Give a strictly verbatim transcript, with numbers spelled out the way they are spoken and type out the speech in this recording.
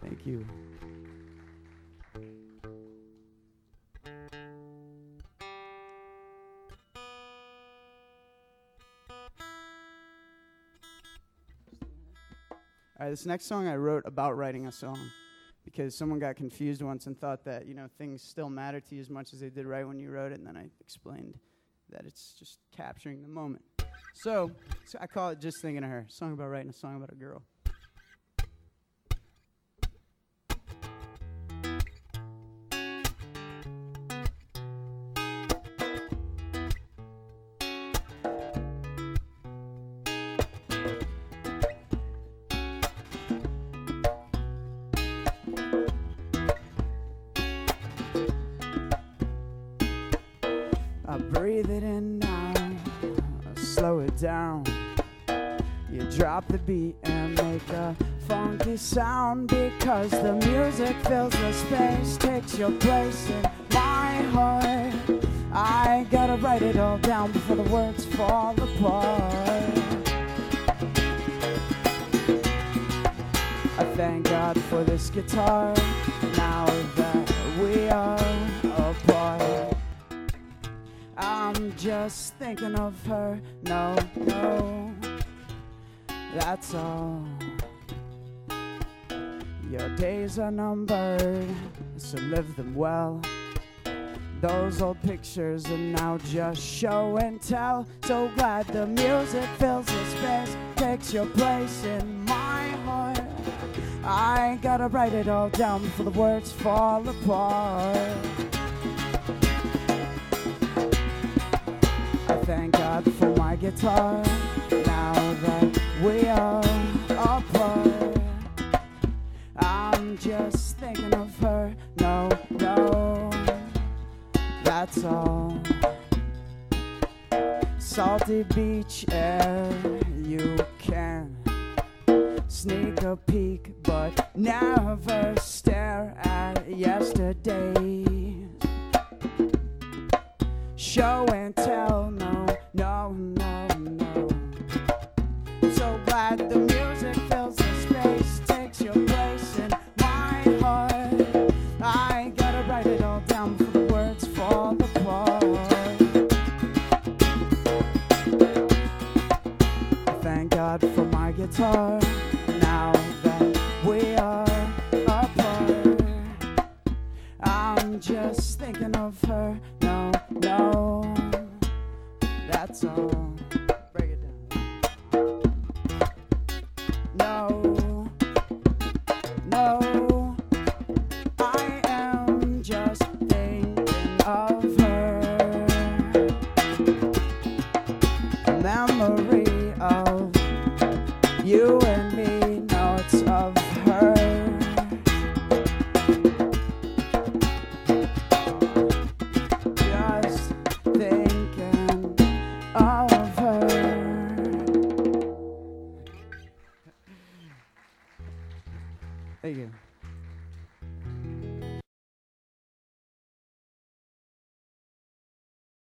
Thank you. All right, this next song I wrote about writing a song because someone got confused once and thought that, you know, things still matter to you as much as they did right when you wrote it, and then I explained that it's just capturing the moment. So, so I call it Just Thinking of Her, a song about writing a song about a girl. I breathe it in now, I slow it down. You drop the beat and make a funky sound, because the music fills the space, takes your place in my heart. I gotta write it all down before the words fall apart. I thank God for this guitar, now that we are apart. I'm just thinking of her, no, no, that's all. Your days are numbered, so live them well. Those old pictures are now just show and tell. So glad the music fills the space, takes your place in my heart. I gotta write it all down before the words fall apart. Thank God for my guitar, now that we are apart. I'm just thinking of her, no, no, that's all. Salty beach air, you can sneak a peek, but never stare at yesterday. Show and tell, no, no, no, no. So glad the music fills the space, takes your place in my heart. I gotta write it all down before the words fall apart. Thank God for my guitar, now that we are apart. I'm just thinking of her, no, no, that's all. Break it down. No, no, I am just thinking of her. A memory of you and me, no, it's of her. Of her. Thank you.